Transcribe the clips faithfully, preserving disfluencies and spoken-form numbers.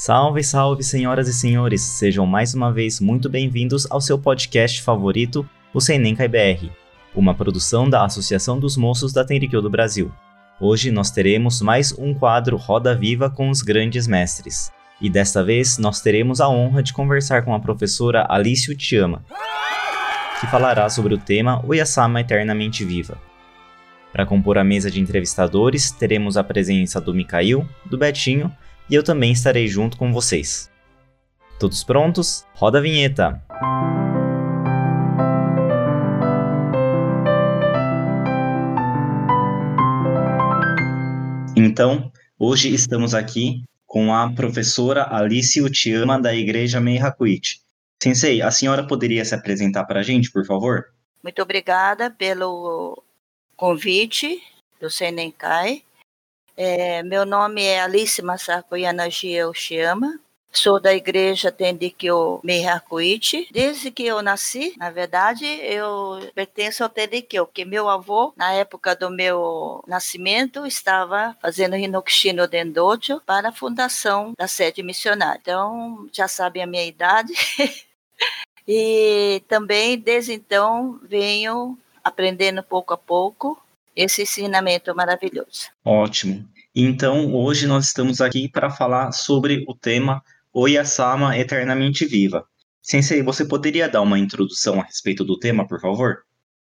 Salve, salve, senhoras e senhores! Sejam mais uma vez muito bem-vindos ao seu podcast favorito, o Senencai B R, uma produção da Associação dos Moços da Tenrikyo do Brasil. Hoje nós teremos mais um quadro Roda Viva com os grandes mestres. E desta vez nós teremos a honra de conversar com a professora Alice Uchiyama, que falará sobre o tema Oyasama Eternamente Viva. Para compor a mesa de entrevistadores, teremos a presença do Mikhail, do Betinho, e eu também estarei junto com vocês. Todos prontos? Roda a vinheta! Então, hoje estamos aqui com a professora Alice Uchiyama da Igreja Meihakuichi. Sensei, a senhora poderia se apresentar para a gente, por favor? Muito obrigada pelo convite do Senencai. É, meu nome é Alice Masako Yanagie Uchiyama, sou da Igreja Tenrikyo Meihakuichi. Desde que eu nasci, na verdade, eu pertenço ao Tenrikyo, porque meu avô, na época do meu nascimento, estava fazendo Hinokushi no Dendojo para a fundação da sede missionária. Então, já sabem a minha idade. E também, desde então, venho aprendendo pouco a pouco esse ensinamento maravilhoso. Ótimo. Então, hoje nós estamos aqui para falar sobre o tema Oyasama Eternamente Viva. Sensei, você poderia dar uma introdução a respeito do tema, por favor?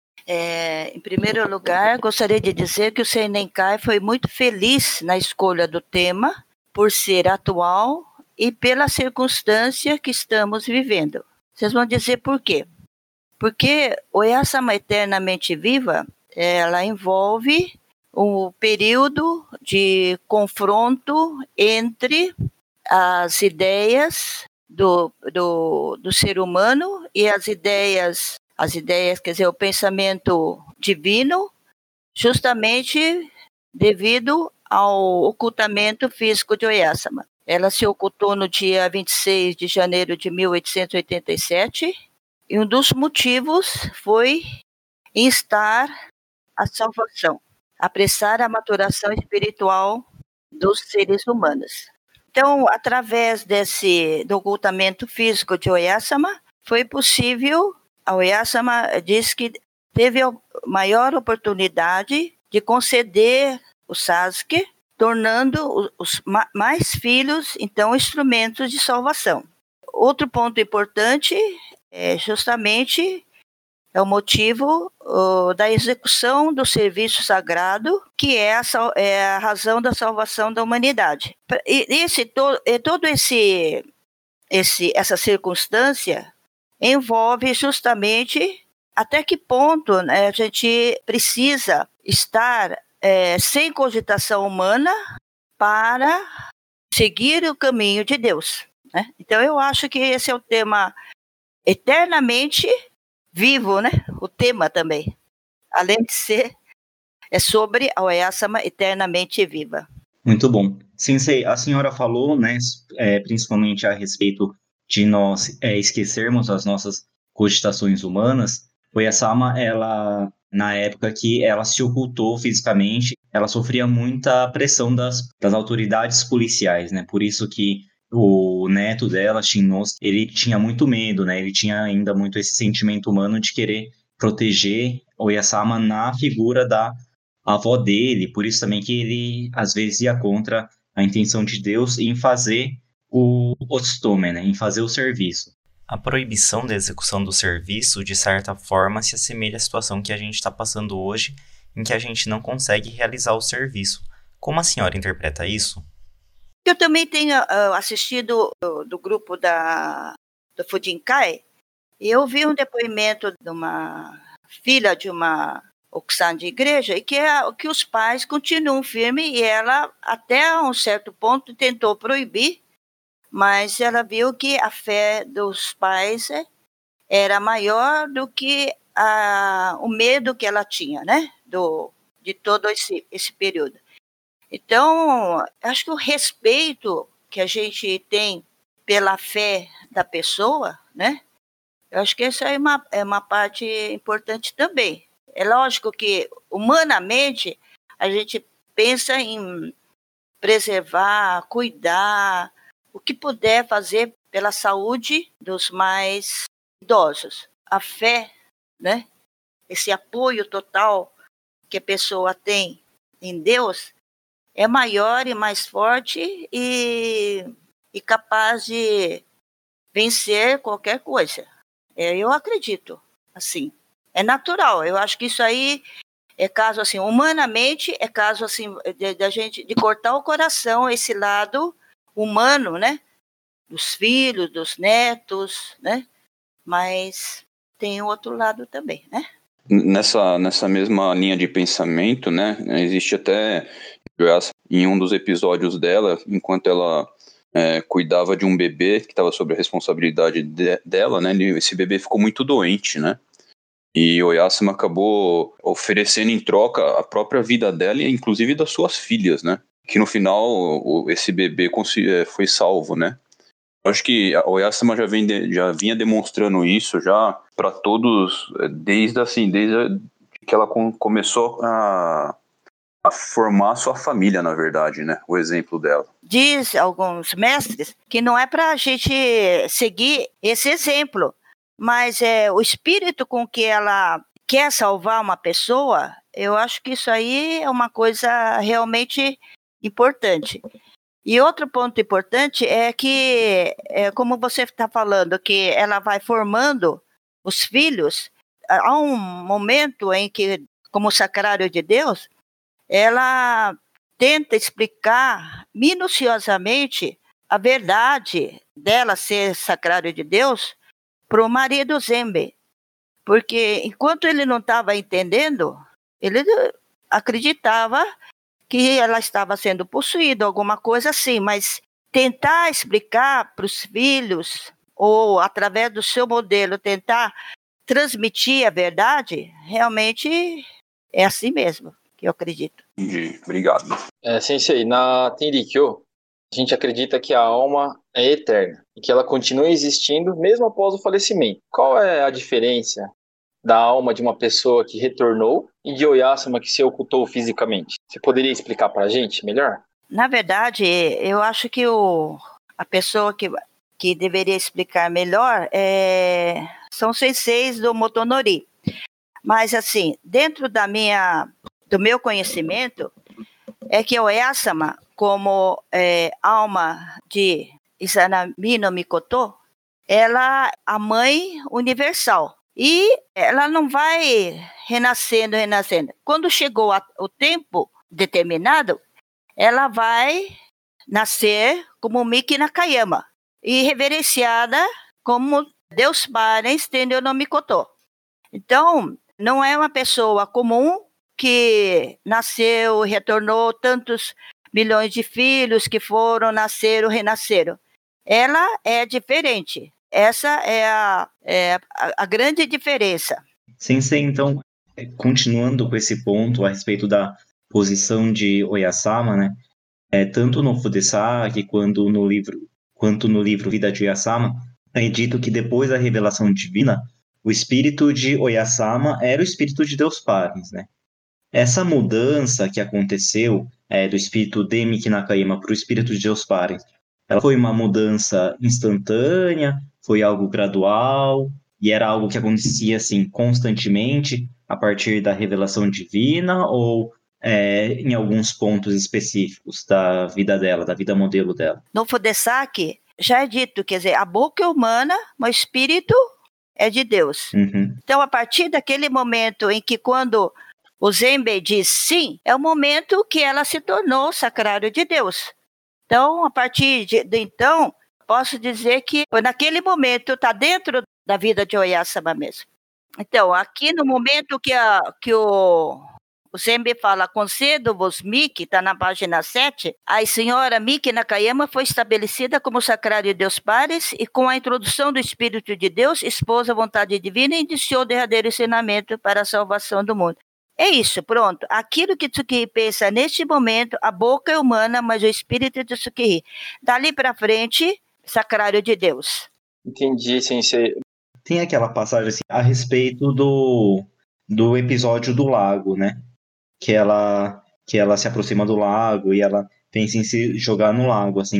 É, em primeiro lugar, gostaria de dizer que o Senencai foi muito feliz na escolha do tema, por ser atual e pela circunstância que estamos vivendo. Vocês vão dizer por quê? Porque Oyasama Eternamente Viva, ela envolve um período de confronto entre as ideias do, do, do ser humano e as ideias, as ideias, quer dizer, o pensamento divino, justamente devido ao ocultamento físico de Oyasama. Ela se ocultou no dia vinte e seis de janeiro de mil oitocentos e oitenta e sete, e um dos motivos foi instar a salvação, apressar a maturação espiritual dos seres humanos. Então, através desse do ocultamento físico de Oyasama, foi possível, a Oyasama diz que teve a maior oportunidade de conceder o Sasuke, tornando os mais filhos, então, instrumentos de salvação. Outro ponto importante é justamente é o motivo uh, da execução do serviço sagrado, que é a, é a razão da salvação da humanidade. E esse, to, e todo esse, esse essa circunstância envolve justamente até que ponto, né, a gente precisa estar é, sem cogitação humana para seguir o caminho de Deus, né? Então eu acho que esse é o tema eternamente vivo, né? O tema também, além de ser, é sobre a Oyasama Eternamente Viva. Muito bom. Sensei, a senhora falou, né, é, principalmente a respeito de nós é, esquecermos as nossas cogitações humanas. Oyasama, ela, na época que ela se ocultou fisicamente, ela sofria muita pressão das, das autoridades policiais, né? Por isso que o neto dela, Shinnosuke, ele tinha muito medo, né? Ele tinha ainda muito esse sentimento humano de querer proteger Oyasama na figura da avó dele, por isso também que ele, às vezes, ia contra a intenção de Deus em fazer o Otsutome, né? Em fazer o serviço. A proibição da execução do serviço, de certa forma, se assemelha à situação que a gente está passando hoje, em que a gente não consegue realizar o serviço. Como a senhora interpreta isso? Eu também tenho uh, assistido do, do grupo da, do Fujinkai, e eu vi um depoimento de uma filha de uma Okusan de igreja, e que, é, que os pais continuam firmes, e ela, até um certo ponto, tentou proibir, mas ela viu que a fé dos pais era maior do que a, o medo que ela tinha, né? Do, de todo esse, esse período. Então, acho que o respeito que a gente tem pela fé da pessoa, né? Eu acho que essa é uma, é uma parte importante também. É lógico que, humanamente, a gente pensa em preservar, cuidar, o que puder fazer pela saúde dos mais idosos. A fé, né? Esse apoio total que a pessoa tem em Deus é maior e mais forte e, e capaz de vencer qualquer coisa. É, eu acredito, assim. É natural. Eu acho que isso aí é caso, assim, humanamente, é caso, assim, de, de, gente, de cortar o coração, esse lado humano, né? Dos filhos, dos netos, né? Mas tem o outro lado também, né? Nessa, nessa mesma linha de pensamento, né? Existe até em um dos episódios dela, enquanto ela é, cuidava de um bebê que estava sob a responsabilidade de, dela, né? Esse bebê ficou muito doente, né? E Oyasama acabou oferecendo em troca a própria vida dela e inclusive das suas filhas, né? Que no final o, esse bebê foi salvo, né? Eu acho que a Oyasama já, vem de, já vinha demonstrando isso já para todos, desde assim, desde que ela com, começou a, a formar sua família, na verdade, né? O exemplo dela. Diz alguns mestres que não é para a gente seguir esse exemplo, mas é o espírito com que ela quer salvar uma pessoa. Eu acho que isso aí é uma coisa realmente importante. E outro ponto importante é que, é, como você está falando, que ela vai formando os filhos, há um momento em que, como sacrário de Deus, ela tenta explicar minuciosamente a verdade dela ser sacrário de Deus para o marido Zembe. Porque enquanto ele não estava entendendo, ele acreditava que ela estava sendo possuída, alguma coisa assim, mas tentar explicar para os filhos, ou através do seu modelo, tentar transmitir a verdade, realmente é assim mesmo que eu acredito. Entendi, obrigado. É, Sensei, na Tenrikyo, a gente acredita que a alma é eterna e que ela continua existindo mesmo após o falecimento. Qual é a diferença da alma de uma pessoa que retornou e de Oyasama que se ocultou fisicamente? Você poderia explicar para a gente melhor? Na verdade, eu acho que o, a pessoa que, que deveria explicar melhor é, são os senseis do Motonori. Mas, assim, dentro da minha, do meu conhecimento, é que Oyasama, como é, alma de Izanami no Mikoto, ela é a mãe universal. E ela não vai renascendo, renascendo. Quando chegou a, o tempo determinado, ela vai nascer como Miki Nakayama e reverenciada como Deus Parens Tenryo no Mikoto. Então, não é uma pessoa comum que nasceu, retornou tantos milhões de filhos que foram, nasceram, renasceram. Ela é diferente. Essa é a, é a, a grande diferença. Sensei, então, continuando com esse ponto a respeito da posição de Oyasama, né? É, tanto no Fudesaki quanto no livro, quanto no livro Vida de Oyasama, é dito que depois da revelação divina, o espírito de Oyasama era o espírito de Deus Parens, né? Essa mudança que aconteceu é, do espírito de Miki Nakayama para o espírito de Deus Parens, ela foi uma mudança instantânea, foi algo gradual, e era algo que acontecia assim constantemente a partir da revelação divina, ou é, em alguns pontos específicos da vida dela, da vida modelo dela? No Fudesaki, já é dito, quer dizer, a boca é humana, mas o espírito é de Deus. Uhum. Então, a partir daquele momento em que quando o Zenbei diz sim, é o momento que ela se tornou sacrário de Deus. Então, a partir de, de então, posso dizer que naquele momento está dentro da vida de Oyasama mesmo. Então, aqui no momento que, a, que o, o Zenbei fala, concedo-vos Miki, está na página sete, a senhora Miki Nakayama foi estabelecida como sacrário de Deus Pares e com a introdução do Espírito de Deus, expôs a vontade divina e iniciou o derradeiro ensinamento para a salvação do mundo. É isso, pronto. Aquilo que Tsukihei pensa neste momento, a boca é humana, mas o espírito de Tsukihei. Dali para frente, sacrário de Deus. Entendi, Sensei. Tem aquela passagem assim, a respeito do, do episódio do lago, né? Que ela, que ela se aproxima do lago e ela pensa em se jogar no lago, assim.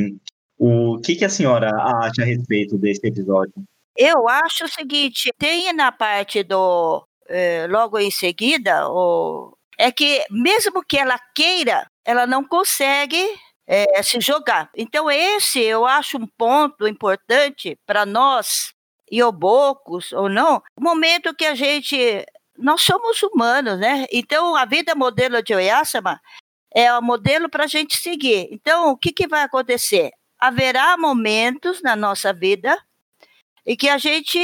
O que, que a senhora acha a respeito desse episódio? Eu acho o seguinte, tem na parte do, eh, logo em seguida, o, é que mesmo que ela queira, ela não consegue é, se jogar. Então esse eu acho um ponto importante para nós, iobocos ou não, o momento que a gente, nós somos humanos, né? Então a vida modelo de Oyasama é o modelo para a gente seguir. Então o que, que vai acontecer? Haverá momentos na nossa vida e que a gente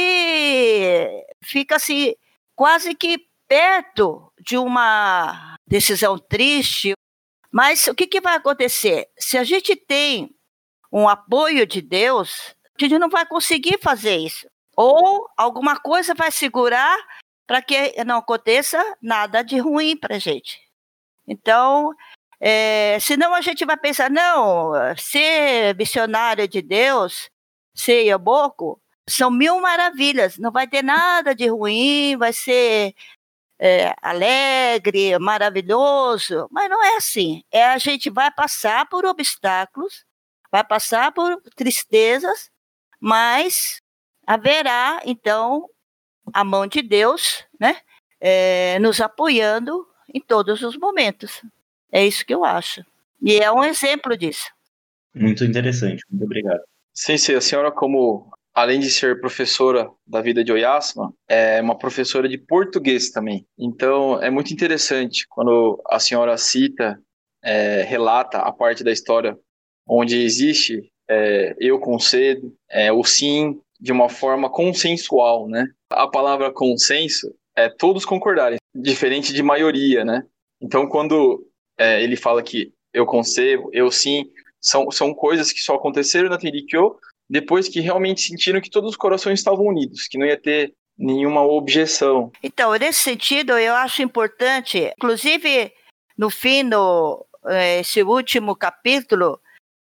fica assim, quase que perto de uma decisão triste. Mas o que, que vai acontecer? Se a gente tem um apoio de Deus, a gente não vai conseguir fazer isso. Ou alguma coisa vai segurar para que não aconteça nada de ruim para a gente. Então, é, senão a gente vai pensar, não, ser missionário de Deus, ser ioboko, são mil maravilhas, não vai ter nada de ruim, vai ser é, alegre, maravilhoso, mas não é assim. É, a gente vai passar por obstáculos, vai passar por tristezas, mas haverá, então, a mão de Deus, né, é, nos apoiando em todos os momentos. É isso que eu acho. E é um exemplo disso. Muito interessante, muito obrigado. Sensei, a senhora, como além de ser professora da vida de Oyasama, é uma professora de português também. Então, é muito interessante quando a senhora cita, é, relata a parte da história onde existe é, eu concedo, é, o sim, de uma forma consensual, né? A palavra consenso é todos concordarem, diferente de maioria, né? Então, quando é, ele fala que eu concebo, eu sim, são, são coisas que só aconteceram na Tenrikyo depois que realmente sentiram que todos os corações estavam unidos, que não ia ter nenhuma objeção. Então, nesse sentido, eu acho importante, inclusive no fim do esse último capítulo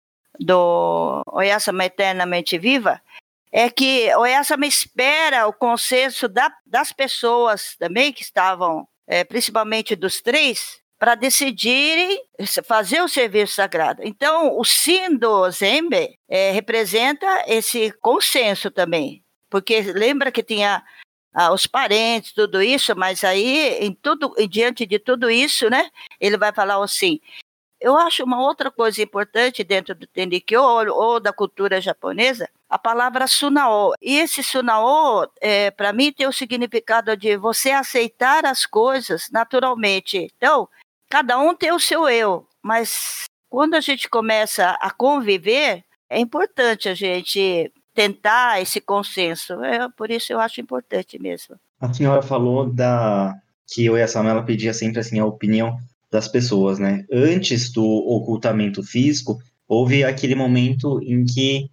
do Oyasama Eternamente Viva, é que Oyasama espera o consenso da, das pessoas também que estavam, é, principalmente dos três, para decidirem fazer o serviço sagrado. Então, o sim do Zenbe é, representa esse consenso também, porque lembra que tinha ah, os parentes, tudo isso, mas aí, em tudo, diante de tudo isso, né, ele vai falar assim. Eu acho uma outra coisa importante dentro do Tenrikyo ou, ou da cultura japonesa, a palavra sunao. E esse sunao, é, para mim, tem o significado de você aceitar as coisas naturalmente. Então, cada um tem o seu eu, mas quando a gente começa a conviver, é importante a gente tentar esse consenso. É, por isso eu acho importante mesmo. A senhora falou da que Oyasama ela pedia sempre assim a opinião das pessoas, né? Antes do ocultamento físico, houve aquele momento em que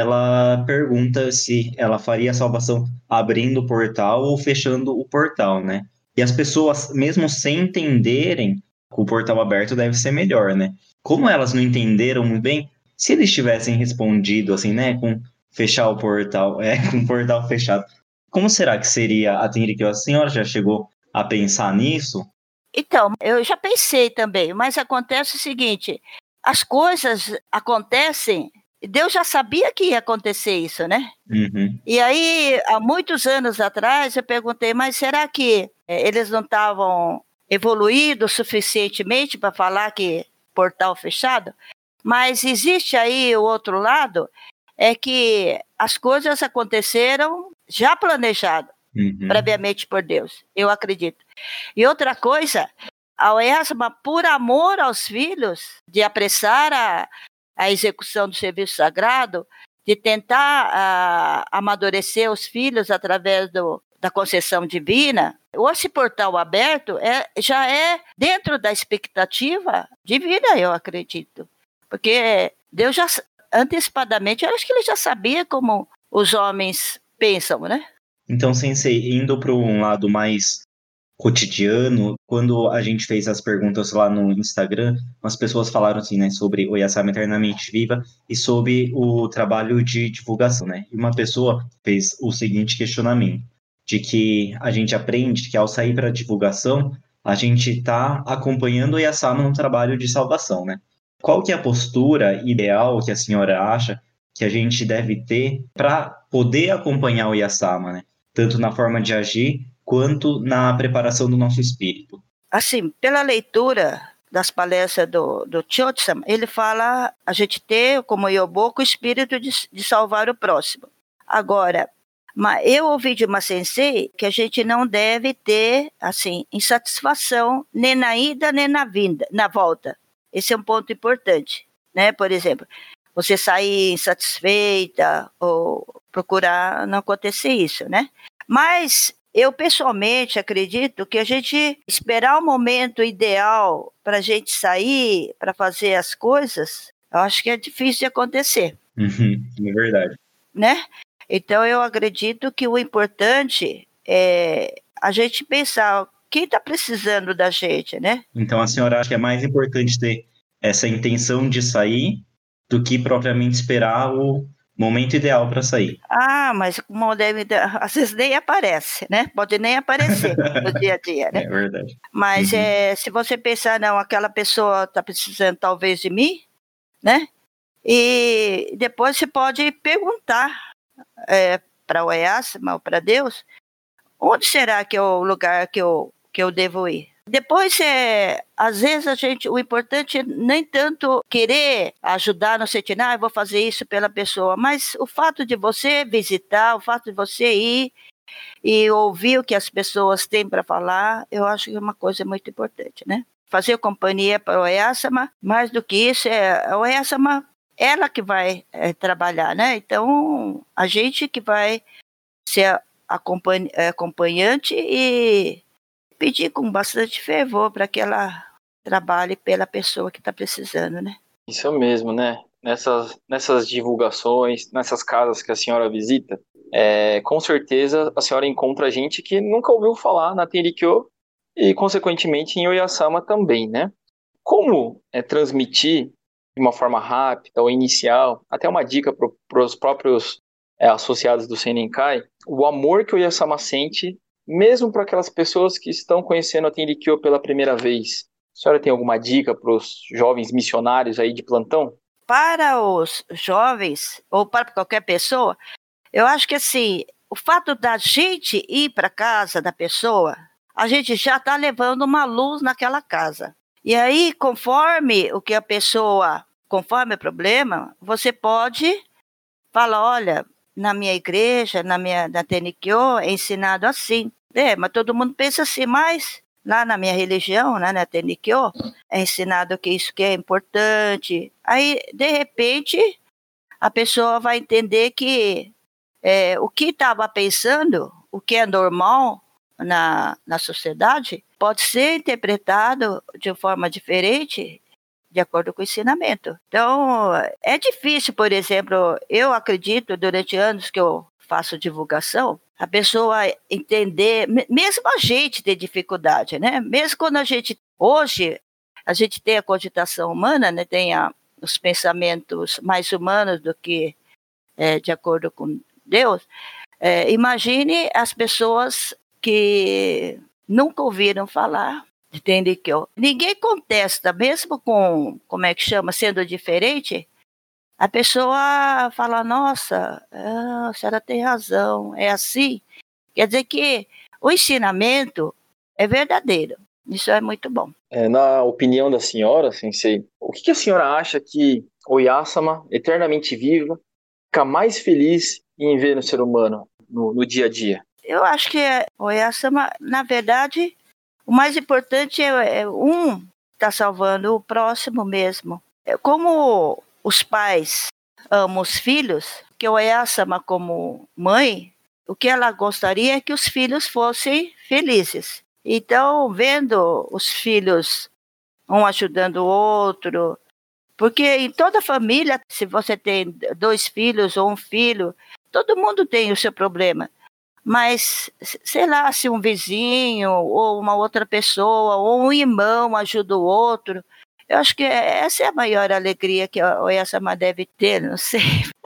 ela pergunta se ela faria a salvação abrindo o portal ou fechando o portal, né? E as pessoas, mesmo sem entenderem que o portal aberto deve ser melhor, né? Como elas não entenderam muito bem, se eles tivessem respondido assim, né, com fechar o portal, é, com o portal fechado, como será que seria a Tenrikyo? A senhora já chegou a pensar nisso? Então, eu já pensei também, mas acontece o seguinte, as coisas acontecem, Deus já sabia que ia acontecer isso, né? Uhum. E aí, há muitos anos atrás, eu perguntei, mas será que é, eles não estavam evoluídos suficientemente para falar que portal fechado? Mas existe aí o outro lado, é que as coisas aconteceram já planejado. Uhum. Previamente por Deus, eu acredito. E outra coisa, a Oyasama, por amor aos filhos, de apressar a, a execução do serviço sagrado, de tentar a, amadurecer os filhos através do, da concessão divina, esse portal aberto é, já é dentro da expectativa divina, eu acredito. Porque Deus já, antecipadamente, eu acho que ele já sabia como os homens pensam, né? Então, Sensei, indo para um lado mais cotidiano, quando a gente fez as perguntas lá no Instagram, as pessoas falaram assim, né, sobre Oyasama Eternamente Viva e sobre o trabalho de divulgação, né? E uma pessoa fez o seguinte questionamento, de que a gente aprende que ao sair para a divulgação, a gente está acompanhando Oyasama no trabalho de salvação, né? qual que é a postura ideal que a senhora acha que a gente deve ter para poder acompanhar o Yasama, né? Tanto na forma de agir, quanto na preparação do nosso espírito? Assim, pela leitura das palestras do, do Chotsam, ele fala a gente ter, como Yoboku, o espírito de, de salvar o próximo. Agora, mas eu ouvi de uma sensei que a gente não deve ter, assim, insatisfação nem na ida nem na vinda, na volta. Esse é um ponto importante, né? Por exemplo, você sair insatisfeita ou procurar não acontecer isso, né? Mas eu, pessoalmente, acredito que a gente esperar o momento ideal para a gente sair, para fazer as coisas, eu acho que é difícil de acontecer. Uhum, é verdade. Né? Então, eu acredito que o importante é a gente pensar quem está precisando da gente, né? Então, a senhora acha que é mais importante ter essa intenção de sair do que propriamente esperar o momento ideal para sair? Ah, mas como deve, às vezes nem aparece, né? Pode nem aparecer no dia a dia, né? É verdade. Mas Uhum. é, se você pensar, não, aquela pessoa está precisando talvez de mim, né? E depois você pode perguntar é, para o Yasama ou para Deus, onde será que é o lugar que eu, que eu devo ir? Depois, é, às vezes, a gente, o importante é nem tanto querer ajudar no sentido, ah, eu vou fazer isso pela pessoa, mas o fato de você visitar, o fato de você ir e ouvir o que as pessoas têm para falar, eu acho que é uma coisa muito importante, né? Fazer companhia para o Yasama, mais do que isso, é o Yasama, ela que vai é, trabalhar, né? Então, a gente que vai ser acompanh- acompanhante e pedir com bastante fervor para que ela trabalhe pela pessoa que está precisando, né? Isso mesmo, né? Nessas, nessas divulgações, nessas casas que a senhora visita, é, com certeza a senhora encontra gente que nunca ouviu falar na Tenrikyo e, consequentemente, em Oyasama também, né? Como é, transmitir de uma forma rápida ou inicial, até uma dica para os próprios é, associados do Senenkai, o amor que o Oyasama sente, mesmo para aquelas pessoas que estão conhecendo a Tenrikyo pela primeira vez. A senhora tem alguma dica para os jovens missionários aí de plantão? Para os jovens, ou para qualquer pessoa, eu acho que assim, o fato da gente ir para a casa da pessoa, a gente já está levando uma luz naquela casa. E aí, conforme o que a pessoa, conforme o problema, você pode falar, olha, na minha igreja, na minha na Tenrikyo, é ensinado assim. É, mas todo mundo pensa assim, mas lá na minha religião, né, na Tenrikyo, é ensinado que isso que é importante. Aí, de repente, a pessoa vai entender que é, o que estava pensando, o que é normal na, na sociedade, pode ser interpretado de forma diferente de acordo com o ensinamento. Então, é difícil, por exemplo, eu acredito, durante anos que eu faço divulgação, a pessoa entender, mesmo a gente ter dificuldade, né? Mesmo quando a gente, hoje, a gente tem a cogitação humana, né? Tem a, os pensamentos mais humanos do que é, de acordo com Deus. É, imagine as pessoas que nunca ouviram falar de Tenrikyo. Ninguém contesta, mesmo com, como é que chama, sendo diferente, a pessoa fala, nossa, a senhora tem razão, é assim. Quer dizer que o ensinamento é verdadeiro. Isso é muito bom. É, na opinião da senhora, Sensei, o que, que a senhora acha que o Yasama, eternamente viva, fica mais feliz em ver no ser humano, no, no dia a dia? Eu acho que o Yasama, na verdade, o mais importante é, é um estar salvando o próximo mesmo. É como os pais amam os filhos, que o Oyasama, como mãe, o que ela gostaria é que os filhos fossem felizes. Então, vendo os filhos um ajudando o outro, porque em toda família, se você tem dois filhos ou um filho, todo mundo tem o seu problema. Mas, sei lá, se um vizinho ou uma outra pessoa ou um irmão ajuda o outro, eu acho que essa é a maior alegria que a Oyasama deve ter, não sei.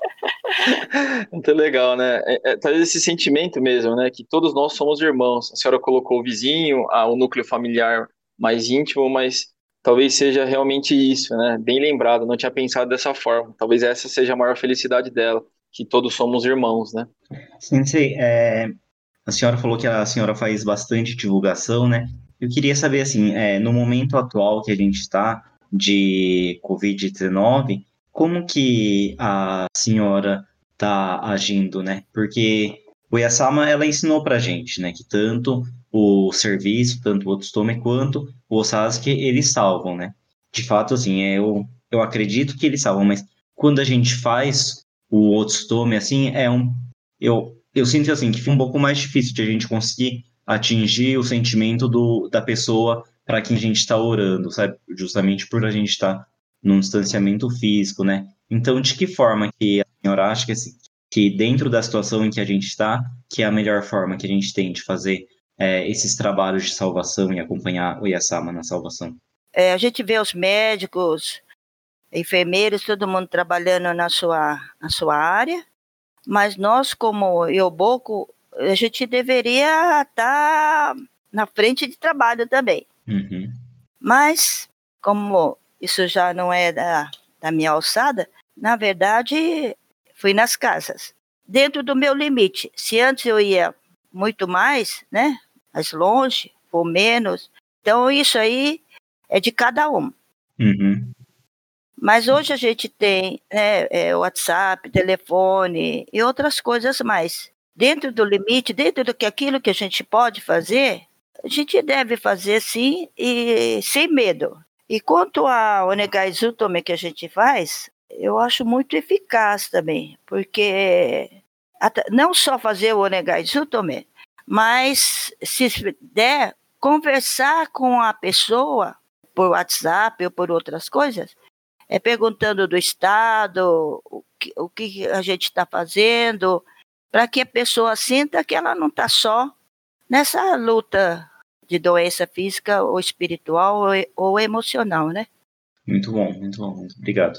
Muito legal, né? É, é, talvez esse sentimento mesmo, né? Que todos nós somos irmãos. A senhora colocou o vizinho, a, o núcleo familiar mais íntimo, mas talvez seja realmente isso, né? Bem lembrado, não tinha pensado dessa forma. Talvez essa seja a maior felicidade dela, que todos somos irmãos, né? Sensei, é, a senhora falou que a senhora faz bastante divulgação, né? Eu queria saber, assim, é, no momento atual que a gente está de covid dezenove, como que a senhora está agindo, né? Porque o Yasama, ela ensinou pra gente, né, que tanto o serviço, tanto o Otsutome quanto o Sasuke, eles salvam, né? De fato, assim, é, eu, eu acredito que eles salvam, mas quando a gente faz o Otsutome, assim, é um... Eu, eu sinto, assim, que fica um pouco mais difícil de a gente conseguir atingir o sentimento do, da pessoa para quem a gente está orando, sabe? Justamente por a gente estar num distanciamento físico, né? Então, de que forma que a senhora acha que, assim, que dentro da situação em que a gente está, que é a melhor forma que a gente tem de fazer é, esses trabalhos de salvação e acompanhar o Yasama na salvação? É, a gente vê os médicos, enfermeiros, todo mundo trabalhando na sua, na sua área, mas nós, como Ioboku, a gente deveria estar na frente de trabalho também. Uhum. Mas, como isso já não é da, da minha alçada, na verdade, fui nas casas, dentro do meu limite. Se antes eu ia muito mais, né, mais longe, ou menos, então isso aí é de cada um. Uhum. Mas hoje a gente tem, né, é, WhatsApp, telefone e outras coisas mais. Dentro do limite, dentro do que aquilo que a gente pode fazer, a gente deve fazer sim e sem medo. E quanto ao Onegai Zutome que a gente faz, eu acho muito eficaz também, porque não só fazer o Onegai Zutome, mas se der, conversar com a pessoa por WhatsApp ou por outras coisas, é perguntando do estado, o que, o que a gente está fazendo, para que a pessoa sinta que ela não está só nessa luta de doença física ou espiritual ou, ou emocional, né? Muito bom, muito bom, muito obrigado.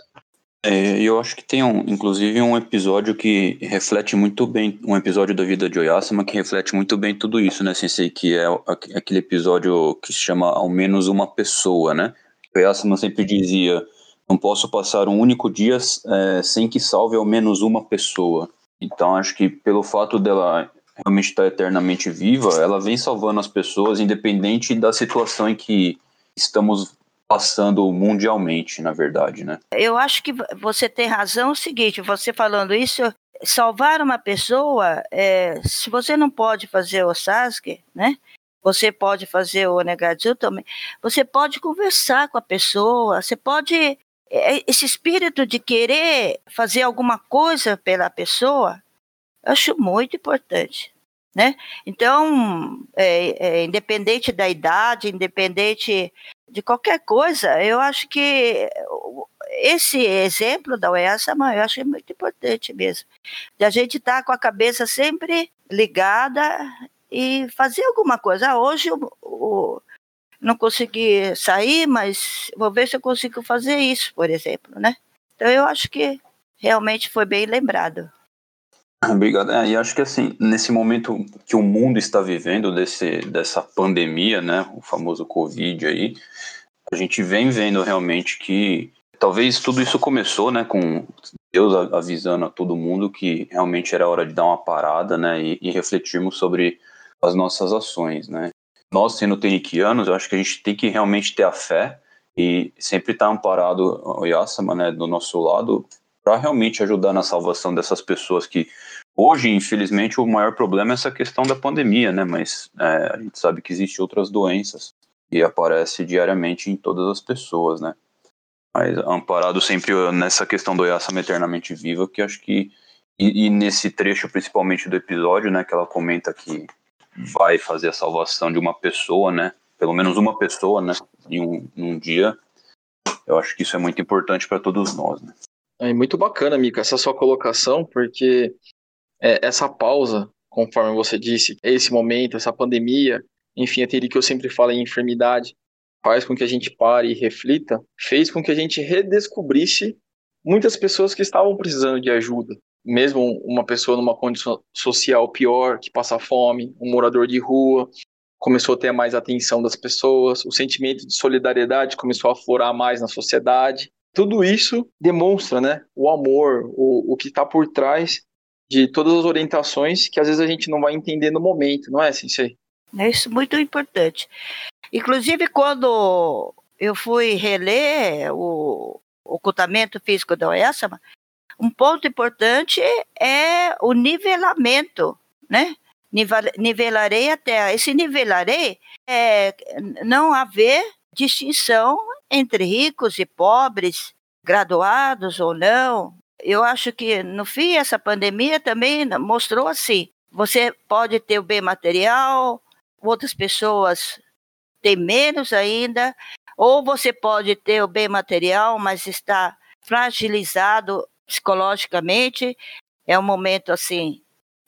É, eu acho que tem, um, inclusive, um episódio que reflete muito bem, um episódio da vida de Oyasama que reflete muito bem tudo isso, né, Sensei? Que é aquele episódio que se chama Ao Menos Uma Pessoa, né? Oyasama sempre dizia, não posso passar um único dia é, sem que salve ao menos uma pessoa. Então, acho que pelo fato dela realmente estar eternamente viva, ela vem salvando as pessoas, independente da situação em que estamos passando mundialmente, na verdade, né? Eu acho que você tem razão, é o seguinte, você falando isso, salvar uma pessoa, é, se você não pode fazer o Sasuke, né? Você pode fazer o Onegatsu também, você pode conversar com a pessoa, você pode... Esse espírito de querer fazer alguma coisa pela pessoa, eu acho muito importante, né? Então, é, é, independente da idade, independente de qualquer coisa, eu acho que esse exemplo da Oyasama, eu acho muito importante mesmo. De a gente estar com a cabeça sempre ligada e fazer alguma coisa. Ah, hoje eu, eu não consegui sair, mas vou ver se eu consigo fazer isso, por exemplo, né? Então eu acho que realmente foi bem lembrado. Obrigado. É, e acho que assim, nesse momento que o mundo está vivendo desse, dessa pandemia, né, o famoso Covid aí, a gente vem vendo realmente que talvez tudo isso começou, né, com Deus avisando a todo mundo que realmente era hora de dar uma parada, né, e, e refletirmos sobre as nossas ações, né. Nós, sendo tenikianos, eu acho que a gente tem que realmente ter a fé e sempre estar amparado o Yasama, né, do nosso lado, para realmente ajudar na salvação dessas pessoas que hoje, infelizmente, o maior problema é essa questão da pandemia, né? Mas é, a gente sabe que existem outras doenças que aparecem diariamente em todas as pessoas, né? Mas amparado sempre nessa questão do Oyasama eternamente viva, que acho que e, e nesse trecho principalmente do episódio, né, que ela comenta que vai fazer a salvação de uma pessoa, né? Pelo menos uma pessoa, né? Em um, em um dia. Eu acho que isso é muito importante para todos nós, né? É muito bacana, Mika, essa sua colocação, porque é, essa pausa, conforme você disse, esse momento, essa pandemia, enfim, aquele que eu sempre falo em enfermidade, faz com que a gente pare e reflita, fez com que a gente redescobrisse muitas pessoas que estavam precisando de ajuda. Mesmo uma pessoa numa condição social pior, que passa fome, um morador de rua, começou a ter mais atenção das pessoas, o sentimento de solidariedade começou a aflorar mais na sociedade. Tudo isso demonstra, né, o amor, o, o que está por trás de todas as orientações que às vezes a gente não vai entender no momento, não é, Sensei? É isso muito importante. Inclusive, quando eu fui reler o ocultamento físico da Oyasama, um ponto importante é o nivelamento, né? Nivelarei a Terra. Esse nivelarei é não haver distinção entre ricos e pobres, graduados ou não. Eu acho que, no fim, essa pandemia também mostrou assim, você pode ter o bem material, outras pessoas têm menos ainda, ou você pode ter o bem material, mas está fragilizado psicologicamente. É um momento, assim,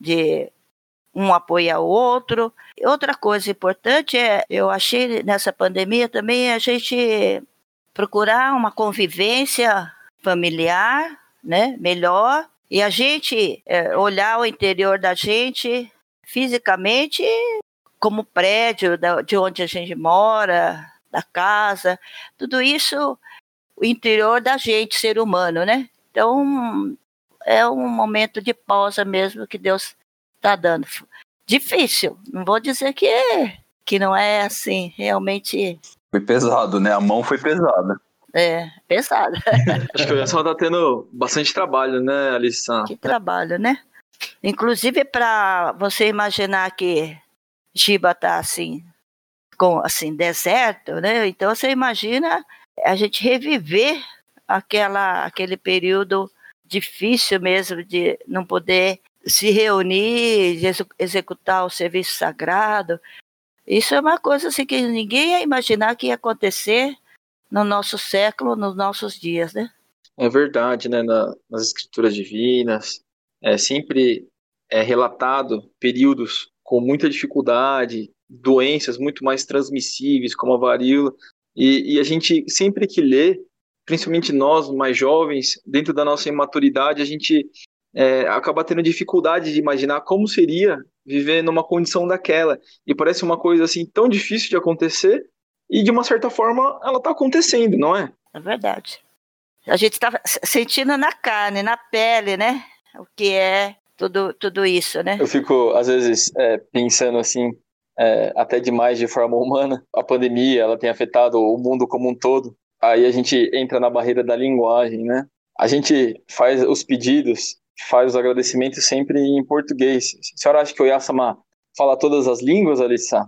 de um apoiar o outro. Outra coisa importante é, eu achei nessa pandemia também, a gente procurar uma convivência familiar, né, melhor, e a gente é, olhar o interior da gente fisicamente como prédio da, de onde a gente mora, da casa, tudo isso, o interior da gente, ser humano, né? Então, é um momento de pausa mesmo que Deus está dando. Difícil, não vou dizer que, é, que não é assim, realmente... Foi pesado, né? A mão foi pesada. É, pesado. Acho que o Oyasama está tendo bastante trabalho, né, Alissa? Que trabalho, né? Inclusive, para você imaginar que Giba está assim, com assim, deserto, né? Então, você imagina a gente reviver aquela, aquele período difícil mesmo de não poder se reunir, de executar o serviço sagrado. Isso é uma coisa assim que ninguém ia imaginar que ia acontecer no nosso século, nos nossos dias, né? É verdade, né? Na, nas escrituras divinas, é sempre é relatado períodos com muita dificuldade, doenças muito mais transmissíveis, como a varíola, e, e a gente sempre que lê, principalmente nós, mais jovens, dentro da nossa imaturidade, a gente é, acaba tendo dificuldade de imaginar como seria viver numa condição daquela, e parece uma coisa assim tão difícil de acontecer, e de uma certa forma ela está acontecendo, não é? É verdade. A gente está sentindo na carne, na pele, né? O que é tudo, tudo isso, né? Eu fico, às vezes, é, pensando assim, é, até demais de forma humana. A pandemia, ela tem afetado o mundo como um todo. Aí a gente entra na barreira da linguagem, né? A gente faz os pedidos, faz os agradecimentos sempre em português. A senhora acha que o Oyasama fala todas as línguas, Alissa?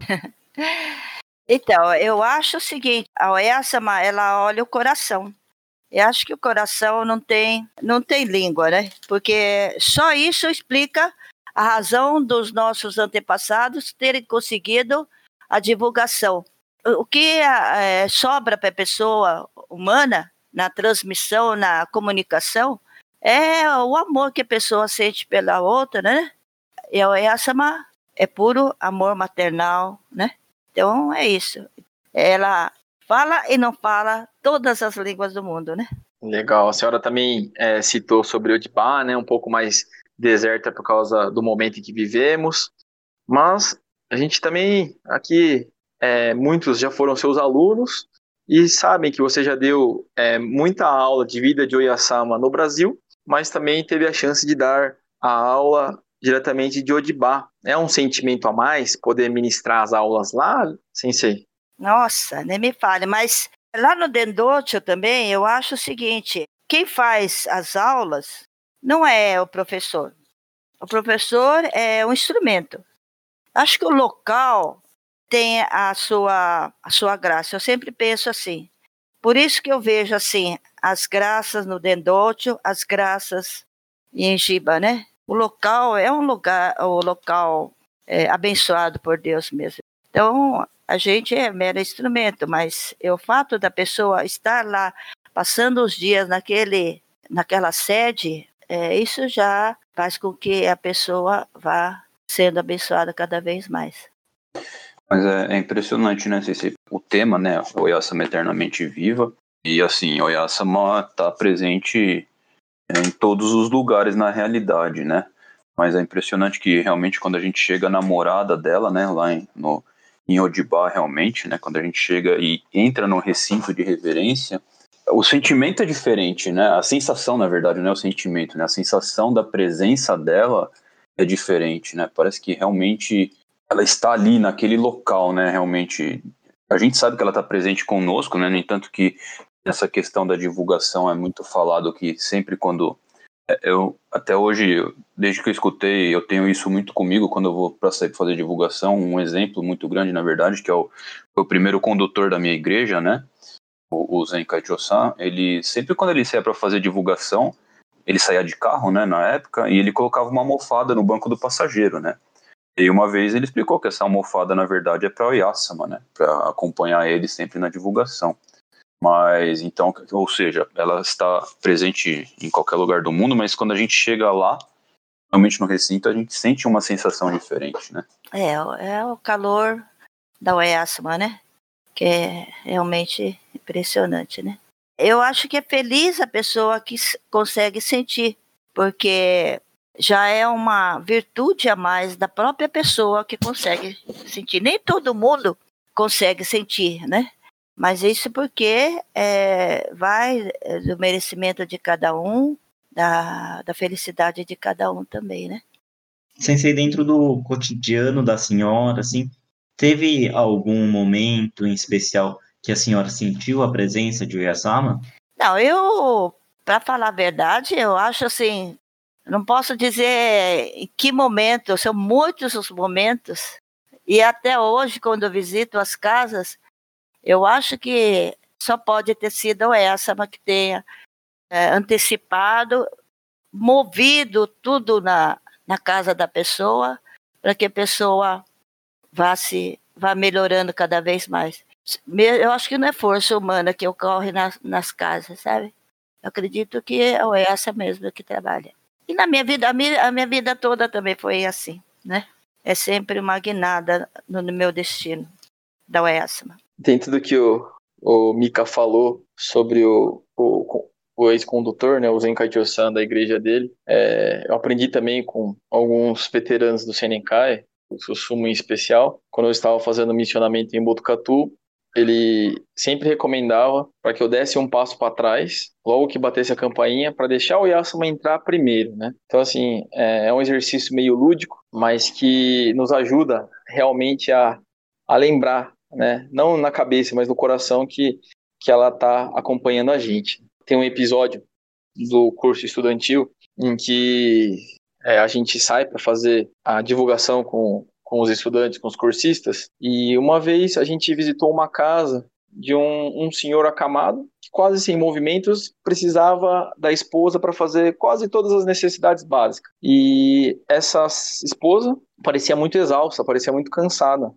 Então, eu acho o seguinte, a Oyasama, ela olha o coração. Eu acho que o coração não tem, não tem língua, né? Porque só isso explica a razão dos nossos antepassados terem conseguido a divulgação. O que é, sobra para a pessoa humana na transmissão, na comunicação, é o amor que a pessoa sente pela outra, né? E a Oyasama é puro amor maternal, né? Então, é isso. Ela fala e não fala todas as línguas do mundo, né? Legal. A senhora também é, citou sobre Odibá, né? Um pouco mais deserta por causa do momento em que vivemos. Mas a gente também, aqui, é, muitos já foram seus alunos e sabem que você já deu é, muita aula de vida de Oyasama no Brasil, mas também teve a chance de dar a aula diretamente de Odibá. É um sentimento a mais poder ministrar as aulas lá, Sensei? Nossa, nem me fale, mas lá no Dendocho também eu acho o seguinte, quem faz as aulas não é o professor. O professor é um instrumento. Acho que o local tem a sua, a sua graça. Eu sempre penso assim. Por isso que eu vejo assim, as graças no Dendocho, as graças em Giba, né? O local é um lugar, o local é, abençoado por Deus mesmo. Então, a gente é mero instrumento, mas é o fato da pessoa estar lá, passando os dias naquele, naquela sede, é, isso já faz com que a pessoa vá sendo abençoada cada vez mais. Mas é, é impressionante, né, Ceci? O tema, né, Oyasama eternamente viva, e assim, Oyasama está presente em todos os lugares na realidade, né? Mas é impressionante que realmente quando a gente chega na morada dela, né, lá em, no, em Odibá, realmente, né? Quando a gente chega e entra num recinto de reverência, o sentimento é diferente, né? A sensação, na verdade, não é o sentimento, né? A sensação da presença dela é diferente, né? Parece que realmente ela está ali naquele local, né? Realmente, a gente sabe que ela está presente conosco, né? No entanto que essa questão da divulgação é muito falado que sempre quando eu, até hoje, desde que eu escutei, eu tenho isso muito comigo quando eu vou para fazer divulgação, um exemplo muito grande, na verdade, que é o, o primeiro condutor da minha igreja, né? O, o Zenkai Chosan, ele sempre quando ele saía para fazer divulgação, ele saía de carro, né, na época, e ele colocava uma almofada no banco do passageiro, né? E uma vez ele explicou que essa almofada, na verdade, é para o Oyasama, né? Para acompanhar ele sempre na divulgação. Mas, então, ou seja, ela está presente em qualquer lugar do mundo, mas quando a gente chega lá, realmente no recinto, a gente sente uma sensação diferente, né? É, é o calor da Oyasama, né? Que é realmente impressionante, né? Eu acho que é feliz a pessoa que consegue sentir, porque já é uma virtude a mais da própria pessoa que consegue sentir. Nem todo mundo consegue sentir, né? Mas isso porque é, vai do merecimento de cada um, da, da felicidade de cada um também, né? Sensei, dentro do cotidiano da senhora, assim, teve algum momento em especial que a senhora sentiu a presença de Oyasama? Não, eu, para falar a verdade, eu acho assim, não posso dizer em que momento, são muitos os momentos, e até hoje, quando eu visito as casas, eu acho que só pode ter sido essa, mas que tenha é, antecipado, movido tudo na, na casa da pessoa, para que a pessoa vá, se, vá melhorando cada vez mais. Eu acho que não é força humana que ocorre nas, nas casas, sabe? Eu acredito que é essa mesmo que trabalha. E na minha vida, a minha, a minha vida toda também foi assim, né? É sempre uma guinada no, no meu destino, da Oyasama. Dentro do que o, o Mika falou sobre o, o, o ex-condutor, né, o Zenkai Chosan da igreja dele, é, eu aprendi também com alguns veteranos do Senenkai, o Susumu em especial, quando eu estava fazendo missionamento em Botucatu, ele sempre recomendava para que eu desse um passo para trás, logo que batesse a campainha, para deixar o Oyasama entrar primeiro, né? Então, assim, é, é um exercício meio lúdico, mas que nos ajuda realmente a, a lembrar, né? Não na cabeça, mas no coração que, que ela está acompanhando a gente. Tem um episódio do curso estudantil em que é, a gente sai para fazer a divulgação com, com os estudantes, com os cursistas, e uma vez a gente visitou uma casa de um, um senhor acamado, que quase sem movimentos, precisava da esposa para fazer quase todas as necessidades básicas. E essa esposa parecia muito exausta, parecia muito cansada,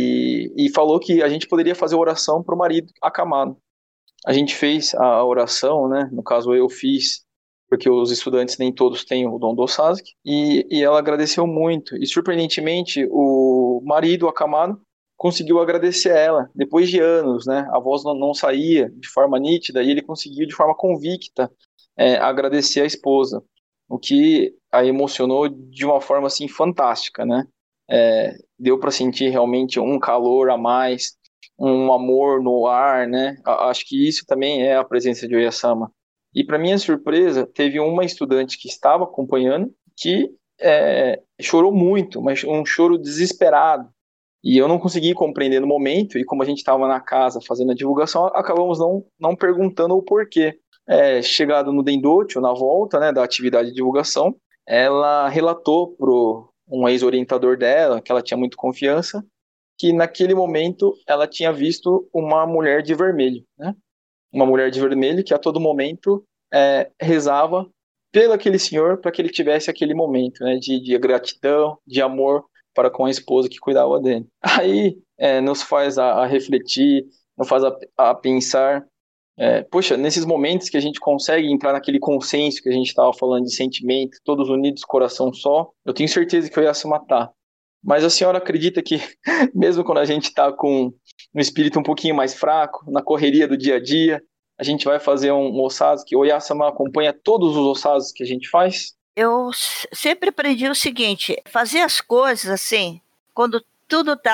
e, e falou que a gente poderia fazer oração para o marido acamado. A gente fez a oração, né? No caso eu fiz, porque os estudantes nem todos têm o dom do Osazuki, e, e ela agradeceu muito. E surpreendentemente, o marido acamado conseguiu agradecer a ela, depois de anos, né? A voz não, não saía de forma nítida, e ele conseguiu de forma convicta é, agradecer a esposa, o que a emocionou de uma forma assim fantástica, né? É, deu para sentir realmente um calor a mais, um amor no ar, né? Acho que isso também é a presença de Oyasama. E para minha surpresa, teve uma estudante que estava acompanhando que é, chorou muito, mas um choro desesperado. E eu não consegui compreender no momento, e como a gente estava na casa fazendo a divulgação, acabamos não, não perguntando o porquê. É, chegado no Dendocho, na volta, né, da atividade de divulgação, ela relatou para um ex-orientador dela, que ela tinha muito confiança, que naquele momento ela tinha visto uma mulher de vermelho, né? Uma mulher de vermelho que a todo momento é, rezava pelo aquele senhor para que ele tivesse aquele momento, né? De, de gratidão, de amor para com a esposa que cuidava dele. Aí é, nos faz a, a refletir, nos faz a, a pensar, é, poxa, nesses momentos que a gente consegue entrar naquele consenso que a gente estava falando de sentimento, todos unidos, coração só, eu tenho certeza que eu ia se matar. Mas a senhora acredita que, mesmo quando a gente está com um espírito um pouquinho mais fraco, na correria do dia a dia, a gente vai fazer um, um Osazuki, o Oyasama acompanha todos os Osazuki que a gente faz? Eu sempre aprendi o seguinte, fazer as coisas assim, quando tudo está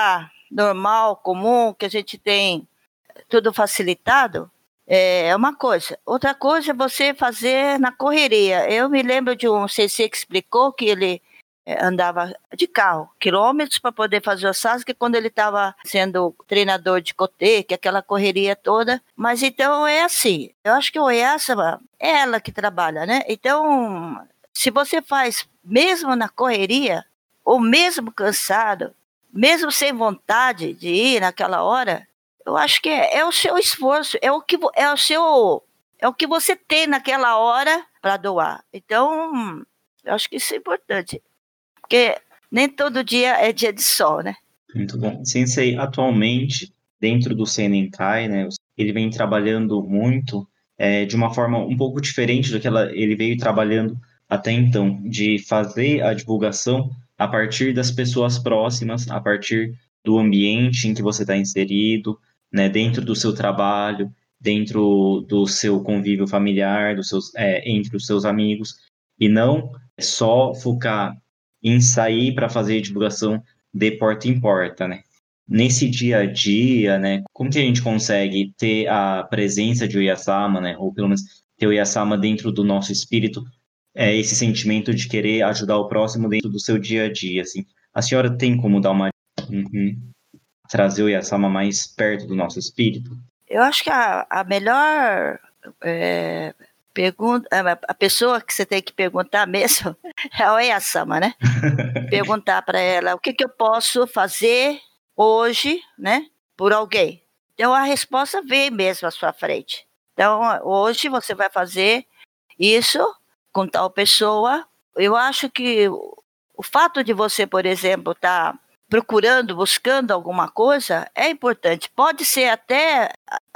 normal, comum, que a gente tem tudo facilitado, é uma coisa. Outra coisa é você fazer na correria. Eu me lembro de um sensei que explicou que ele andava de carro, quilômetros para poder fazer o Sasuke quando ele estava sendo treinador de Kotei, que é aquela correria toda. Mas então é assim, eu acho que o Oyasama é ela que trabalha, né? Então, se você faz mesmo na correria, ou mesmo cansado, mesmo sem vontade de ir naquela hora, eu acho que é, é o seu esforço, é o que é o seu, é o que você tem naquela hora para doar. Então, eu acho que isso é importante. Porque nem todo dia é dia de sol, né? Muito bom. Sensei, atualmente, dentro do Senenkai, né, ele vem trabalhando muito é, de uma forma um pouco diferente do que ela, ele veio trabalhando até então, de fazer a divulgação a partir das pessoas próximas, a partir do ambiente em que você está inserido, né, dentro do seu trabalho, dentro do seu convívio familiar, dos seus, é, entre os seus amigos, e não só focar em sair para fazer divulgação de porta em porta, né? Nesse dia a dia, né, como que a gente consegue ter a presença de Oyasama, né, ou pelo menos ter o Oyasama dentro do nosso espírito, é, esse sentimento de querer ajudar o próximo dentro do seu dia a dia, assim. A senhora tem como dar uma... Uhum, trazer o Oyasama mais perto do nosso espírito? Eu acho que a, a melhor... É... Pergunta, a pessoa que você tem que perguntar mesmo é a Oyasama, né? Perguntar para ela o que, que eu posso fazer hoje, né, por alguém. Então a resposta vem mesmo à sua frente. Então hoje você vai fazer isso com tal pessoa. Eu acho que o fato de você, por exemplo, estar tá procurando, buscando alguma coisa é importante. Pode ser até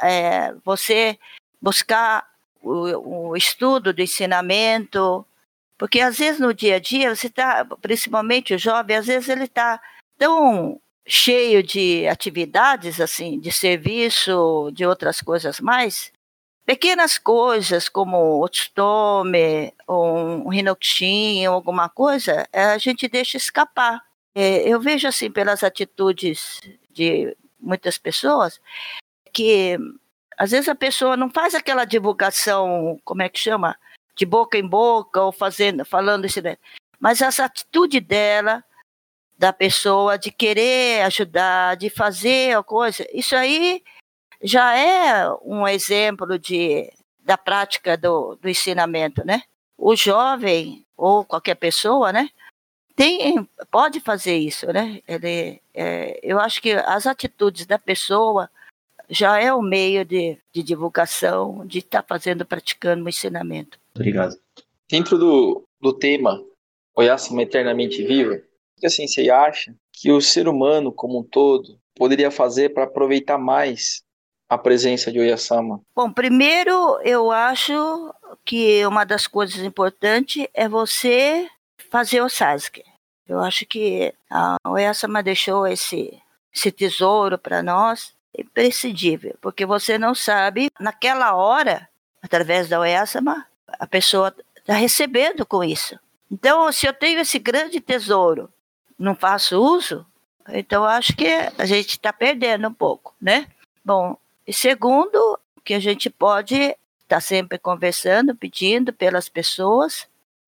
é, você buscar O, o estudo do ensinamento, porque às vezes no dia a dia você está, principalmente o jovem, às vezes ele está tão cheio de atividades, assim, de serviço, de outras coisas mais, pequenas coisas como otsutome, ou um hinokushin, ou alguma coisa, a gente deixa escapar. Eu vejo assim pelas atitudes de muitas pessoas que às vezes a pessoa não faz aquela divulgação, como é que chama? De boca em boca, ou fazendo, falando isso, mas essa atitude dela, da pessoa, de querer ajudar, de fazer a coisa, isso aí já é um exemplo de, da prática do, do ensinamento, né? O jovem, ou qualquer pessoa, né? Tem, pode fazer isso, né? Ele, é, eu acho que as atitudes da pessoa já é o meio de, de divulgação, de estar tá fazendo, praticando o ensinamento. Obrigado. Dentro do, do tema Oyasama eternamente viva, o que assim, você acha que o ser humano como um todo poderia fazer para aproveitar mais a presença de Oyasama? Bom, primeiro eu acho que uma das coisas importantes é você fazer o Sasuke. Eu acho que a Oyasama deixou esse, esse tesouro para nós, imprescindível, porque você não sabe, naquela hora, através da Oyasama, a pessoa está recebendo com isso. Então, se eu tenho esse grande tesouro, não faço uso, então acho que a gente está perdendo um pouco, né? Bom, e segundo, que a gente pode estar tá sempre conversando, pedindo pelas pessoas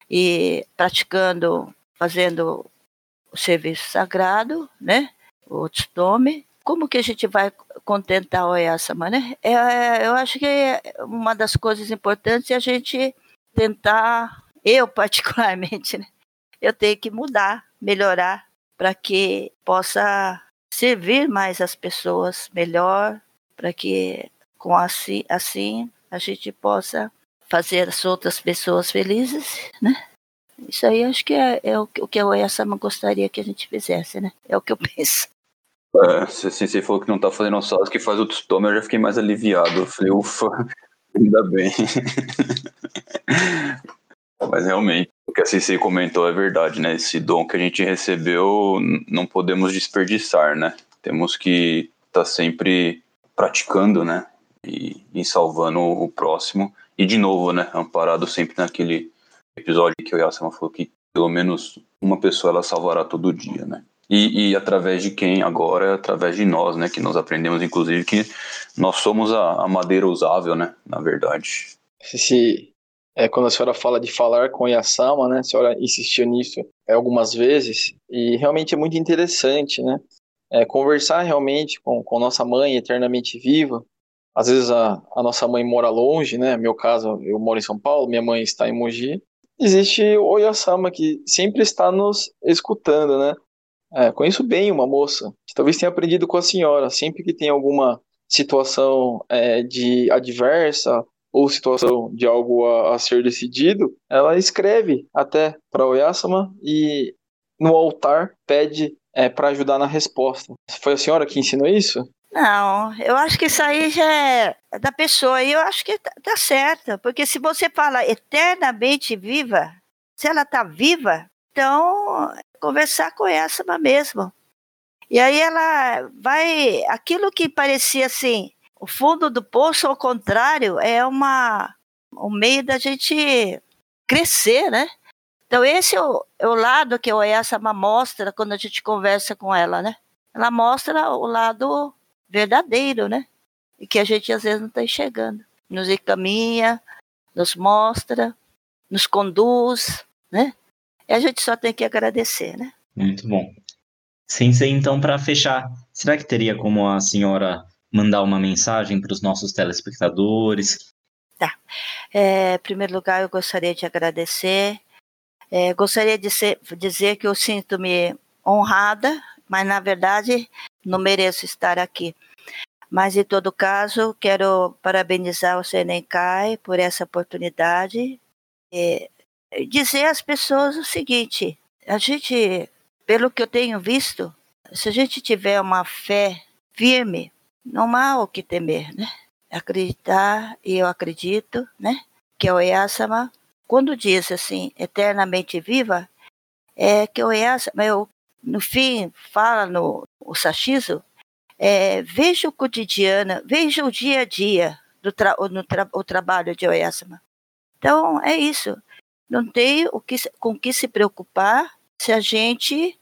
e praticando, fazendo o serviço sagrado, né? O otsutome. Como que a gente vai contentar o Oyasama, né? É, eu acho que uma das coisas importantes é a gente tentar, eu particularmente, né? Eu tenho que mudar, melhorar, para que possa servir mais as pessoas melhor, para que com assim, assim a gente possa fazer as outras pessoas felizes, né? Isso aí acho que é, é o, o que a Oyasama gostaria que a gente fizesse, né? É o que eu penso. É, se assim, você falou que não tá fazendo o Sasuke, faz o Otsutome, eu já fiquei mais aliviado. Eu falei, ufa, ainda bem. Mas realmente, o que a Sensei comentou é verdade, né? Esse dom que a gente recebeu, não podemos desperdiçar, né? Temos que estar tá sempre praticando, né? E, e salvando o próximo. E de novo, né? Amparado sempre naquele episódio que o Oyasama falou que pelo menos uma pessoa ela salvará todo dia, né? E, e através de quem agora? Através de nós, né? Que nós aprendemos, inclusive, que nós somos a, a madeira usável, né? Na verdade. Se, é, quando a senhora fala de falar com Oyasama, né? A senhora insistiu nisso é, algumas vezes, e realmente é muito interessante, né? É, conversar realmente com, com nossa mãe eternamente viva. Às vezes a, a nossa mãe mora longe, né? No meu caso, eu moro em São Paulo, minha mãe está em Mogi. Existe o Oyasama que sempre está nos escutando, né? É, conheço bem uma moça que talvez tenha aprendido com a senhora. Sempre que tem alguma situação é, de adversa ou situação de algo a, a ser decidido, ela escreve até para Oyasama e no altar pede é, para ajudar na resposta. Foi a senhora que ensinou isso? Não, eu acho que isso aí já é da pessoa, e eu acho que tá, tá certo, porque se você fala eternamente viva, se ela tá viva, então conversar com essa mesmo. E aí ela vai, aquilo que parecia assim, o fundo do poço, ao contrário, é uma, um meio da gente crescer, né? Então esse é o, é o lado que a Oyasama mostra quando a gente conversa com ela, né? Ela mostra o lado verdadeiro, né? E que a gente às vezes não está enxergando. Nos encaminha, nos mostra, nos conduz, né? E a gente só tem que agradecer, né? Muito bom. Sensei, então, para fechar, será que teria como a senhora mandar uma mensagem para os nossos telespectadores? Tá. É, em primeiro lugar, eu gostaria de agradecer. É, gostaria de ser, dizer que eu sinto-me honrada, mas, na verdade, não mereço estar aqui. Mas, em todo caso, quero parabenizar o Senenkai por essa oportunidade. É, dizer às pessoas o seguinte, a gente, pelo que eu tenho visto, se a gente tiver uma fé firme, não há o que temer, né? Acreditar, e eu acredito, né? Que o Oyasama, quando diz assim, eternamente viva, é que o Oyasama, eu, no fim, fala no o Sashizo, é, veja o cotidiano, veja o dia a dia do tra- no tra- o trabalho de Oyasama. Então, é isso. Não tem o que, com que se preocupar se a gente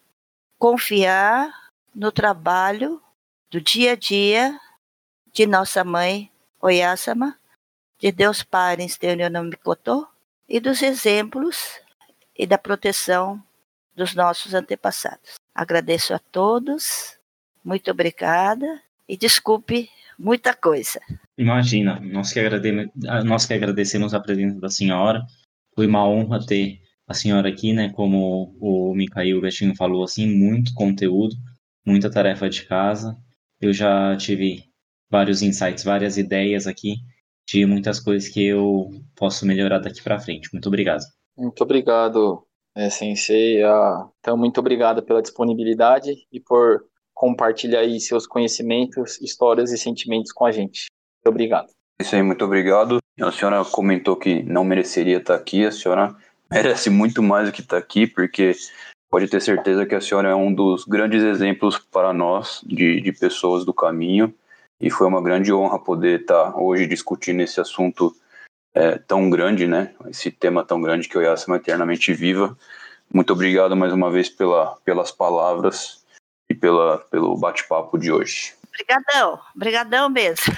confiar no trabalho do dia a dia de nossa mãe, Oyasama, de Deus Pai Interior no Mikoto, e dos exemplos e da proteção dos nossos antepassados. Agradeço a todos, muito obrigada e desculpe muita coisa. Imagina, nós que, agrade... nós que agradecemos a presença da senhora. Foi uma honra ter a senhora aqui, né? Como o Mikhail Gatinho falou, assim, muito conteúdo, muita tarefa de casa. Eu já tive vários insights, várias ideias aqui de muitas coisas que eu posso melhorar daqui para frente. Muito obrigado. Muito obrigado, é, Sensei. Ah, então, muito obrigado pela disponibilidade e por compartilhar aí seus conhecimentos, histórias e sentimentos com a gente. Muito obrigado. Isso aí, muito obrigado. A senhora comentou que não mereceria estar aqui, a senhora merece muito mais do que estar aqui, porque pode ter certeza que a senhora é um dos grandes exemplos para nós de, de pessoas do caminho, e foi uma grande honra poder estar hoje discutindo esse assunto é, tão grande, né? Esse tema tão grande que é o Oyasama Eternamente Viva. Muito obrigado mais uma vez pela, pelas palavras e pela, pelo bate-papo de hoje. Obrigadão, obrigadão mesmo.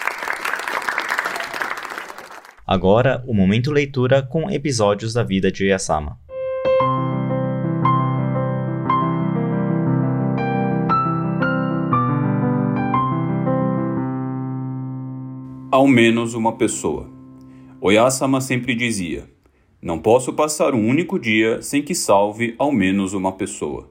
Agora, o Momento Leitura com episódios da vida de Oyasama. Ao menos uma pessoa. Oyasama sempre dizia: não posso passar um único dia sem que salve ao menos uma pessoa.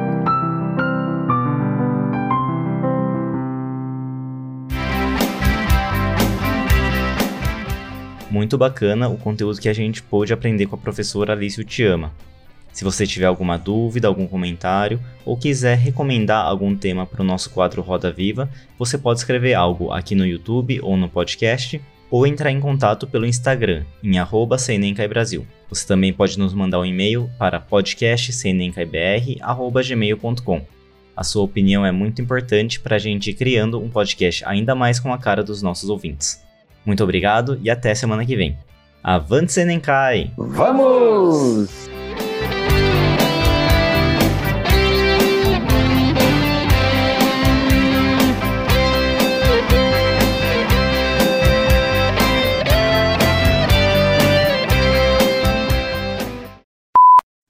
Muito bacana o conteúdo que a gente pôde aprender com a professora Alice Uchiyama. Se você tiver alguma dúvida, algum comentário ou quiser recomendar algum tema para o nosso quadro Roda Viva, você pode escrever algo aqui no YouTube ou no podcast ou entrar em contato pelo Instagram em arroba Senenkai Brasil. Você também pode nos mandar um e-mail para podcast senencai b r arroba gmail ponto com. A sua opinião é muito importante para a gente ir criando um podcast ainda mais com a cara dos nossos ouvintes. Muito obrigado e até semana que vem. Avante Senenkai! Vamos!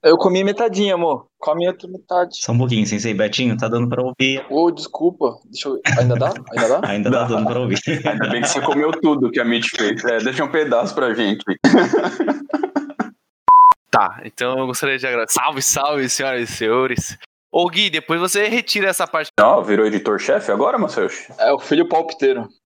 Eu comi metadinha, amor. Come a outra metade. Só um pouquinho, Sensei. Betinho, tá dando pra ouvir. Ô, desculpa. Deixa eu... Ainda dá? Ainda dá? Ainda tá dando pra ouvir. Ainda bem que você comeu tudo que a Mitch fez. É, deixa um pedaço pra gente. Tá, então eu gostaria de agradecer. Salve, salve, senhoras e senhores. Ô, Gui, depois você retira essa parte. Não, virou editor-chefe agora, Matheus? É o filho palpiteiro.